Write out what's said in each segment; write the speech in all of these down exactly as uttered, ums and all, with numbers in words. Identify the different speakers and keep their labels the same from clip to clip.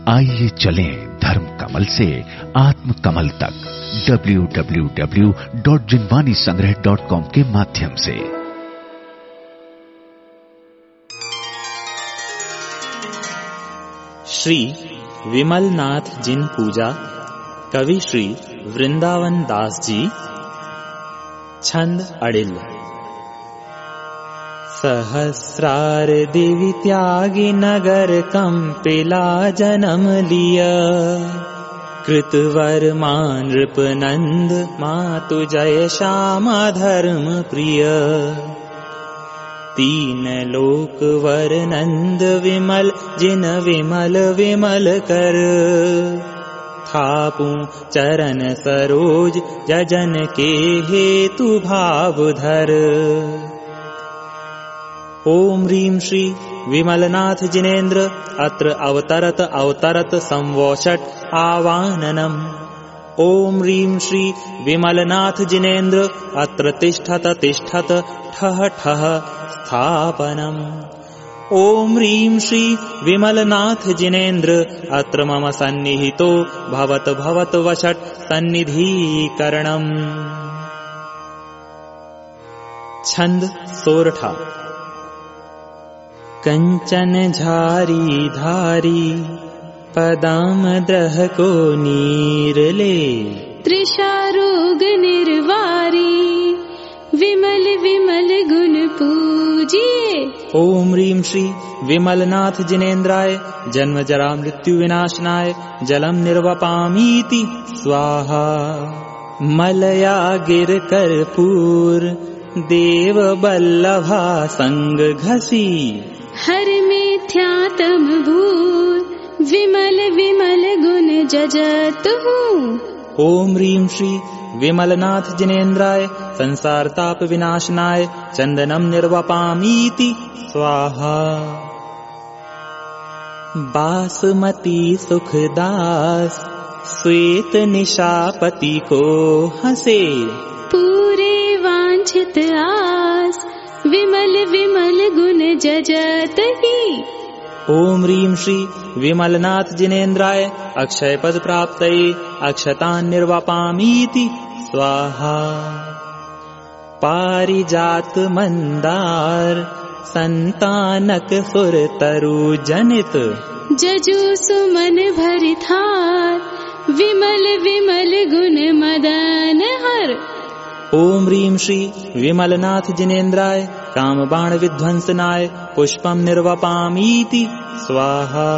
Speaker 1: आइए चलें धर्म कमल से आत्म कमल तक W W W dot Jinvani Sangrah dot com के माध्यम से।
Speaker 2: श्री विमलनाथ जिन पूजा, कवि श्री वृंदावन दास जी। छंद अड़िल। सहस्रार देवी त्यागी नगर कंपिला जन्म लिया, कृतवर मान नृपनंद मातु जय श्यामा धर्म प्रिय। तीन लोक वर नंद विमल जिन विमल विमल कर, थापू चरण सरोज जजन के हेतु भाव धर। ओम ह्रीं श्री विमलनाथ जिनेन्द्र अत्र अवतरत अवतरत संवोषट आवाननम्। ओम ह्रीं श्री विमलनाथ जिनेन्द्र अत्र तिष्ठत तिष्ठत ठः ठः स्थापनम्। ओम ह्रीं श्री विमलनाथ जिनेन्द्र अत्र मम सन्निहितो भवत भवत वषट् सन्निधीकरणम्। छंद सोरठा। कंचन झारी धारी पदाम द्रह को नीर ले,
Speaker 3: त्रिषारोग निर्वारी विमल विमल गुण पूजिए।
Speaker 2: ओम ह्रीं श्री विमलनाथ जिनेन्द्राय जन्म जरा मृत्यु विनाशनाय जलम निर्वपामीति स्वाहा। मलया गिर कर्पूर देव बल्लभा संग घसी,
Speaker 3: हर मिथ्यातम भूर विमल विमल गुण जजत हूँ।
Speaker 2: ओम ह्रीं श्री विमलनाथ जिनेन्द्राय संसार ताप विनाशनाय चंदनम निर्वपामीति स्वाहा। बासमती सुखदास श्वेत निशापति को हंसे,
Speaker 3: पूरे वांछित आस विमल विमल गुण जजत ही।
Speaker 2: ओम ह्रीं श्री विमलनाथ जिनेन्द्राय अक्षय पद प्राप्तये अक्षतान् निर्वपामीति स्वाहा। पारिजात मंदार संतानक सुर तरु जनित,
Speaker 3: जजु सुमन भरिथार विमल विमल गुण मदन हर।
Speaker 2: ओम ह्रीं श्री विमलनाथ जिनेन्द्राय काम बाण विध्वंसनाय पुष्पम निर्वपामीति स्वाहा।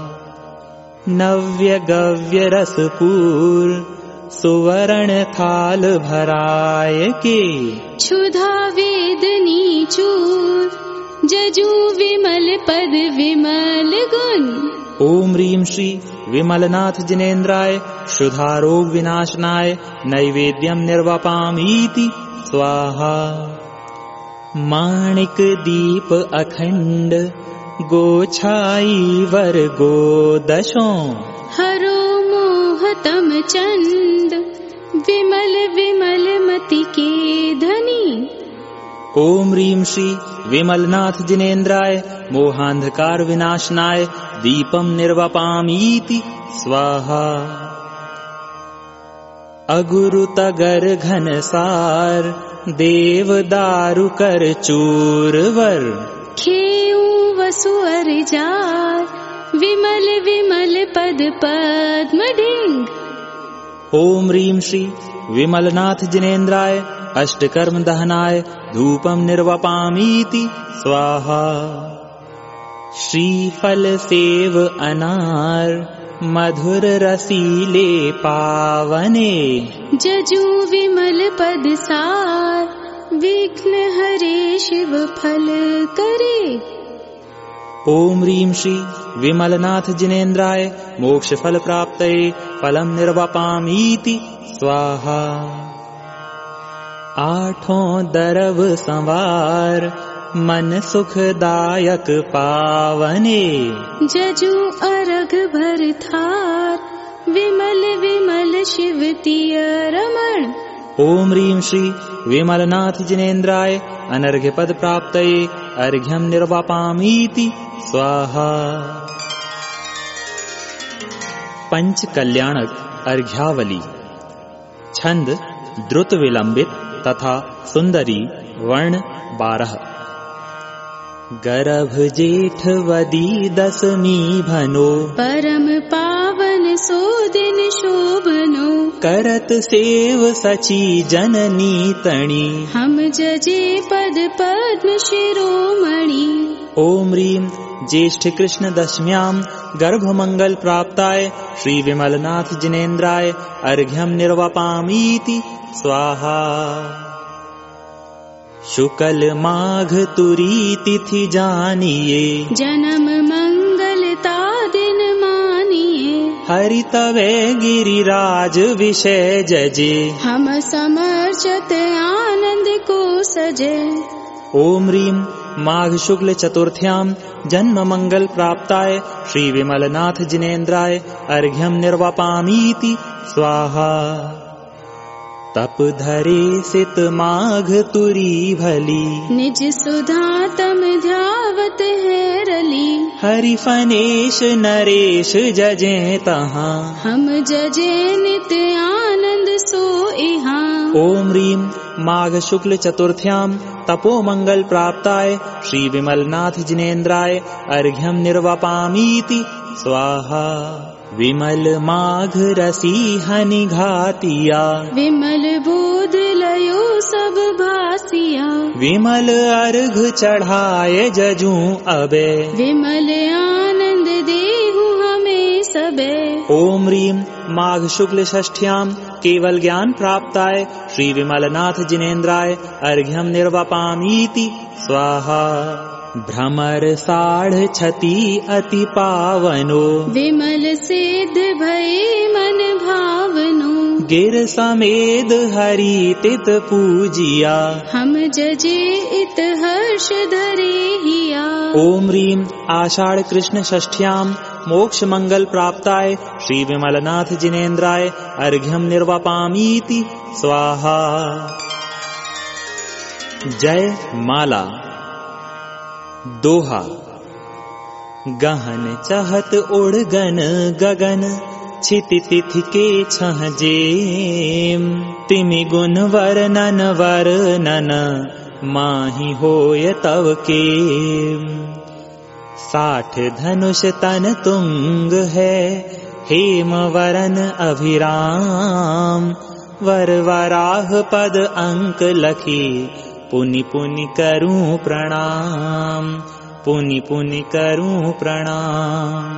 Speaker 2: नव्य गव्य रसपूर सुवर्ण थाल भराय के,
Speaker 3: क्षुधा वेदनी चूर जजु विमल पद विमल गुण।
Speaker 2: ओम ह्रीं श्री विमलनाथ जिनेन्द्राय क्षुधा रोग विनाशनाय नैवेद्यम निर्वपामीति स्वाहा। माणिक दीप अखंड गोछाई वर गोदशों,
Speaker 3: हरो मोहतम चंद विमल विमल मति के धनी।
Speaker 2: ओम ह्रीं श्री विमलनाथ जिनेन्द्राय मोहांधकार विनाशनाय दीपम निर्वपामीति स्वाहा। अगुरु तगर घनसार देव दारु कर चूरवर,
Speaker 3: खेऊ वसु अरिजार विमल विमल पद पद्म ढिंग।
Speaker 2: ओम ह्रीं श्री विमलनाथ जिनेन्द्राय अष्टकर्म दहनाय धूपम निर्वपामीति स्वाहा। श्रीफल सेव अनार मधुर रसीले पावने,
Speaker 3: जजु विमल पद सार विघ्न हरे शिव फल करे।
Speaker 2: ओम ह्रीं श्री विमलनाथ जिनेन्द्राय मोक्ष फल प्राप्तये फलम निर्वपामीति स्वाहा। आठों दरव संवार मन सुखदायक पावने,
Speaker 3: जजु अरघ भर थार विमल विमल शिव तिय रमण।
Speaker 2: ओम ह्रीं श्री विमलनाथ जिनेन्द्राय अनर्घ्य पद प्राप्तये अर्घ्यम निर्वापामीति स्वाहा। पंच कल्याणक अर्घ्यावली। छंद द्रुत विलंबित तथा सुंदरी वर्ण बारह। गर्भ जेठ वदी दसमी भनो
Speaker 3: परम पावन सो दिन शोभनो
Speaker 2: करत सेव सची जननी तणी
Speaker 3: हम जजे पद पद्म शिरोमणि।
Speaker 2: ओम ह्रीं ज्येष्ठ कृष्ण दशम्यां गर्भमंगल प्राप्ताय श्री विमलनाथ जिनेन्द्राय अर्घ्यं निर्वपामीति स्वाहा। शुक्ल माघ तुरी तिथि जानिए
Speaker 3: जन्म मंगलता दिन मानिए
Speaker 2: हरि तवे गिरिराज विषय जजे
Speaker 3: हम समर्चत आनंद को सजे।
Speaker 2: ओम ह्रीं माघ शुक्ल चतुर्थ्यां जन्म मंगल प्राप्ताय श्री विमलनाथ जिनेन्द्राय अर्घ्यं निर्वपामीति स्वाहा। तप धरे सित माघ तुरी भली
Speaker 3: निज सुधा तम ध्यावत है रली
Speaker 2: हरि फनेश नरेश जजे तहाँ
Speaker 3: हम जजे नित आनंद सो इहाँ।
Speaker 2: ओम ह्रीं माघ शुक्ल चतुर्थ्यां तपो मंगल प्राप्ताय श्री विमलनाथ जिनेन्द्राय अर्घ्यं निर्वपामीति स्वाहा। विमल माघ रसी हनि घातिया
Speaker 3: विमल बोध लयो सब भासिया
Speaker 2: विमल अर्घ चढ़ाए जजू अबे
Speaker 3: विमल आनंद देहु हमें सबे।
Speaker 2: ओम ह्रीं माघ शुक्ल षष्ठ्यां केवल ज्ञान प्राप्ताय श्री विमलनाथ जिनेन्द्राय अर्घ्यं निर्वपामीति स्वाहा। भ्रमर साढ़ छति अति पावनो
Speaker 3: विमल सिद्ध भय मन भावनो
Speaker 2: गिर समेद हरि तित पूजिया
Speaker 3: हम जजे इत हर्ष धरे हिया।
Speaker 2: ओम ह्रीं आषाढ़ कृष्ण षष्ठ्यां मोक्ष मंगल प्राप्ताय श्री विमलनाथ जिनेन्द्राय अर्घ्यं निर्वपामीति स्वाहा। जय माला। दोहा। गहन चहत उड़गन गगन छिति तिथि के छह जेम तिमि गुण वर्णन वर्णन माहि होय तव के। साठ धनुष तन तुंग है हेम वरन अभिराम वर वराह पद अंक लखी पुनि पुनि करूं प्रणाम पुनि पुनि करूं प्रणाम।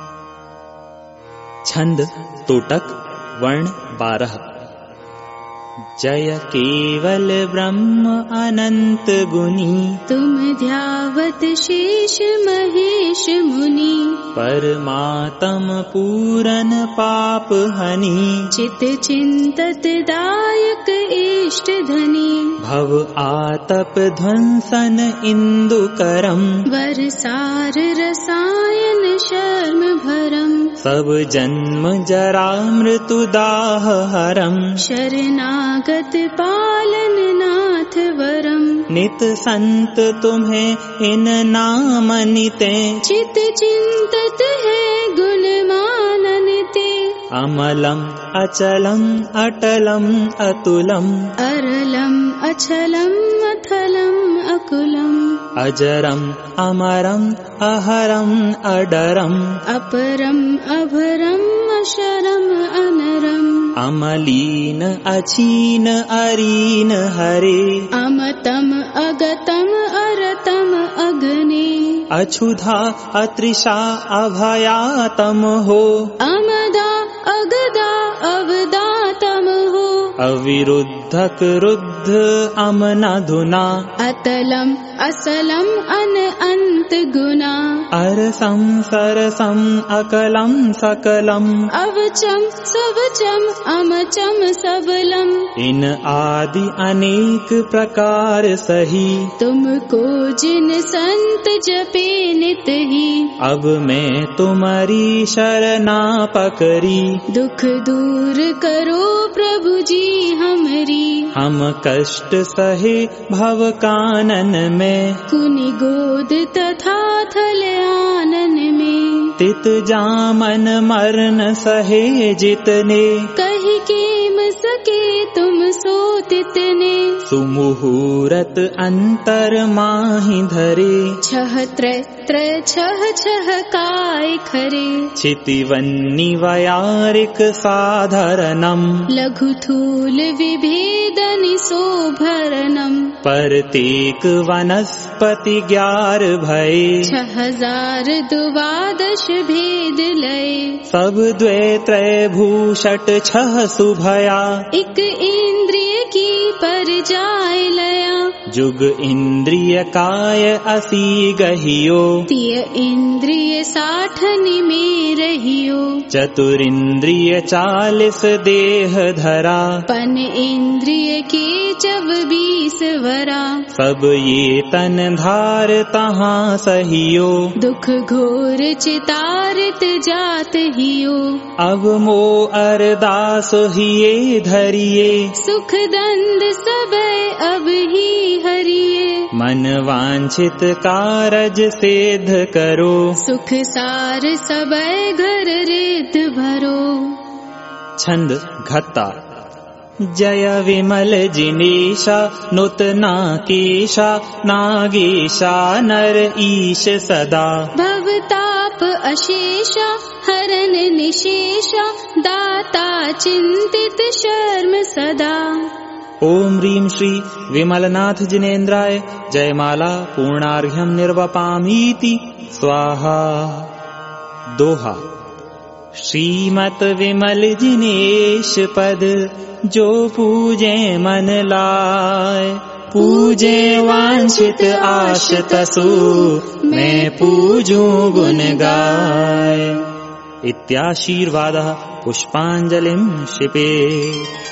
Speaker 2: छंद तोटक वर्ण बारह। जय केवल ब्रह्म अनंत गुनी
Speaker 3: तुम ध्यावत शेष महेश मुनि
Speaker 2: परमात्म पूरन पाप हनि
Speaker 3: चित चिंतत दायक इष्ट धनी
Speaker 2: भव आतप ध्वंसन इंदु करम
Speaker 3: वरसार रसायन शर्म भरम
Speaker 2: सब जन्म जरा मृत्यु दाह हरम
Speaker 3: शरणागत पालन नाथ वरम
Speaker 2: नित संत तुम्हें इन नाम निते
Speaker 3: चित चिंतत है गुण माननते
Speaker 2: अमलम अचलम अटलम अतुलम
Speaker 3: अरलम अचलम अथलम अकुलम
Speaker 2: अजरम अमरम अहरम अडरम
Speaker 3: अपरम अभरम अशरम अनरम
Speaker 2: अमलीन अचीन अरीन हरे
Speaker 3: अमतम अगतम अरतम अग्ने
Speaker 2: अछुधा अत्रिषा अभयातम हो
Speaker 3: अमदा अगदा अवदातम हो
Speaker 2: अविरुद्धक रुद्ध अमनाधुना
Speaker 3: अतलम असलम अन अंत गुना
Speaker 2: अरसम सरसम अकलम सकलम
Speaker 3: अवचम सबचम अमचम सबलम
Speaker 2: इन आदि अनेक प्रकार सही
Speaker 3: तुमको जिन संत जपे नित ही
Speaker 2: अब मैं तुम्हारी शरणा पकड़ी
Speaker 3: दुख दूर करो प्रभु जी हमरी
Speaker 2: हम कष्ट सहे भव कानन में
Speaker 3: कुनि गोद तथा थल आनन में
Speaker 2: तित जामन मरन सहे जितने,
Speaker 3: कहि केम सके तुम सो तितने।
Speaker 2: सुमुहूर्त अंतर माहि धरे,
Speaker 3: छह त्र त्र छह छह काय खरे।
Speaker 2: क्षितिवन्नि वयारिक साधरनम,
Speaker 3: लघु थूल विभेदनि शोभरनम।
Speaker 2: परतेक वनस्पति ग्यार भये,
Speaker 3: छह हजार द्वादश भेद लय।
Speaker 2: सब द्वे त्रय भूषट छह सुभया,
Speaker 3: एक इंद्रिय की पर जाय लया।
Speaker 2: जुग इंद्रिय काय असी गहियो,
Speaker 3: तिय इंद्रिय साठ निमे रहियो।
Speaker 2: चतुरिंद्रिय चालीस देह धरा,
Speaker 3: पन इंद्रिय के चब बीस वरा।
Speaker 2: सब ये तन धार तहाँ सहियो,
Speaker 3: दुख घोर चितारित जात हियो।
Speaker 2: अब मो अरदास हिये धरिये,
Speaker 3: सुख दंड सबे अब ही हरिये।
Speaker 2: मन वांछित कारज सिद्ध करो,
Speaker 3: सुख सार सबे घर रिद्ध भरो।
Speaker 2: छंद घत्ता। जय विमल जिनेशा, नूतना केशा, नागेशा नर ईश सदा।
Speaker 3: भवताप अशेषा, हरन निशेषा, दाता चिंतित शर्म सदा।
Speaker 2: ओम ह्रीं श्री विमलनाथ जिनेन्द्राय जयमाला पूर्णार्घ्यं निर्वपामीति स्वाहा। दोहा। श्रीमत विमल जिनेश पद, जो पूजे मन लाय। पूजे वांछित आश तसु, मैं पूजूं गुण गाय। इत्याशीर्वादः पुष्पांजलिं क्षिपेत्।